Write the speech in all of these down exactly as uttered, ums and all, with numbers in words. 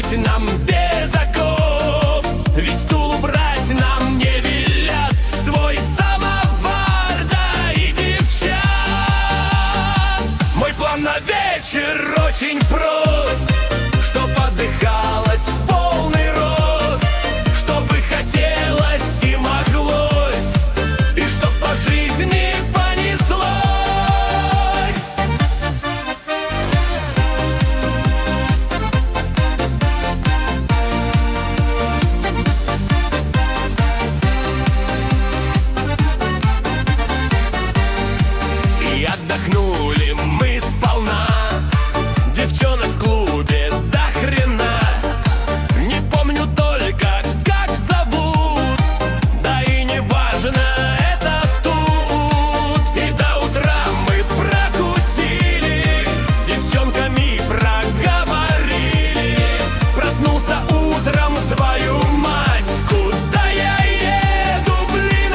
жить нам без оков. Ведь стул убрать нам не велят, свой самовар, да и девчат. Мой план на вечер очень прост: чтоб отдыхалось в полный рост, чтобы хотелось и моглось, и чтоб по жизни понеслось. И отдохнули мы сполна, девчонок в клубе до хрена. Не помню только, как зовут, да и не важно это тут. И до утра мы прокутили, с девчонками проговорили. Проснулся утром, твою мать, куда я еду, блин,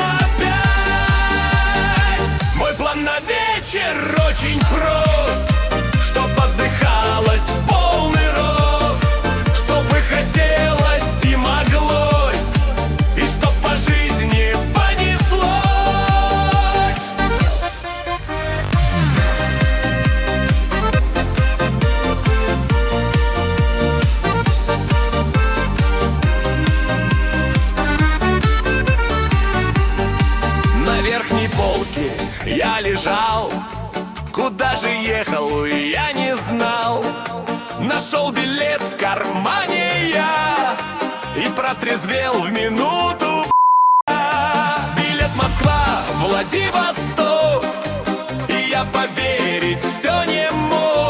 опять? Мой план на вечер очень прост: чтоб отдыхалось в полный рост, чтобы хотелось и моглось, и чтоб по жизни понеслось. На верхней полке я лежал, куда же ехал, я не знал. Нашел билет в кармане я и протрезвел в минуту. Билет Москва, Владивосток, и я поверить все не мог.